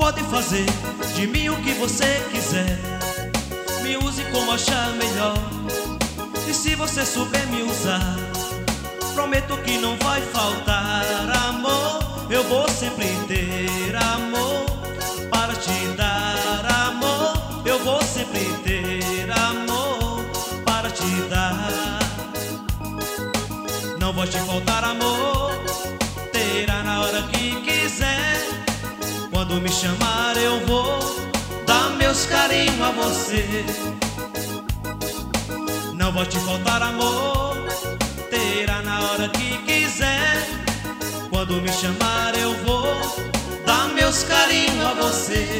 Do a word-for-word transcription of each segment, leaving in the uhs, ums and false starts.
Pode fazer de mim o que você quiser, me use como achar melhor. E se você souber me usar, prometo que não vai faltar amor. Eu vou sempre ter amor para te dar amor. Eu vou sempre ter amor para te dar. Não vai te faltar amor, terá na hora que quiser. Quando me chamar eu vou dar meus carinhos a você. Não vai te faltar amor, terá na hora que quiser. Quando me chamar eu vou dar meus carinhos a você.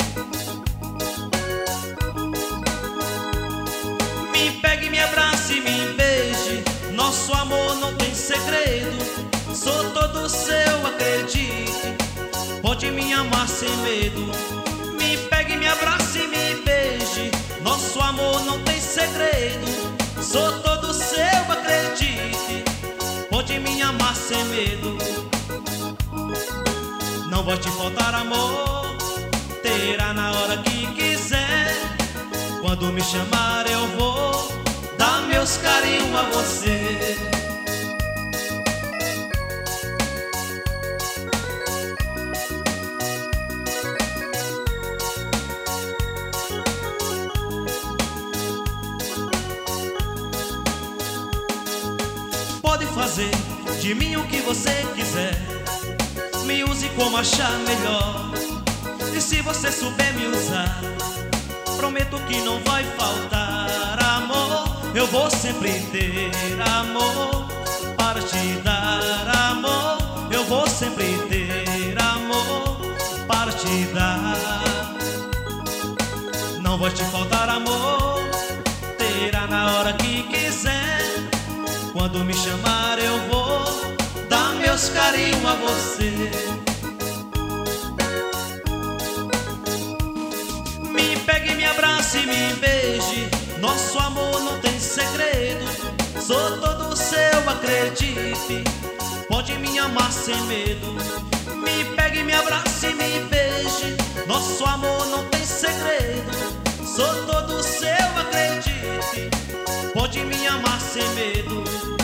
Me pegue, me abrace, me beije. Nosso amor não tem segredo. Sou todo seu, acredite. Pode me amar sem medo. Me pegue, me abrace, me beije. Nosso amor não tem segredo. Sou todo seu, acredite. Pode me amar sem medo. Não vai te faltar amor, terá na hora que quiser. Quando me chamar eu vou dar meus carinhos a você. Pode fazer de mim o que você quiser, me use como achar melhor. E se você souber me usar, prometo que não vai faltar amor. Eu vou sempre ter amor para te dar amor. Eu vou sempre ter amor para te dar. Não vai te faltar amor, terá na hora que quiser. Quando me chamar eu vou dar meus carinhos a você. Me pegue, me abrace, me beije. Nosso amor não tem segredo. Sou todo seu, acredite. Pode me amar sem medo. Me pegue, me abrace, me beije. Nosso amor não tem segredo. Sou todo seu, acredite. Pode me amar sem medo.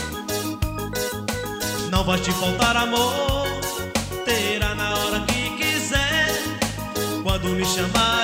Não vai te faltar amor, terá na hora que quiser. Quando me chamar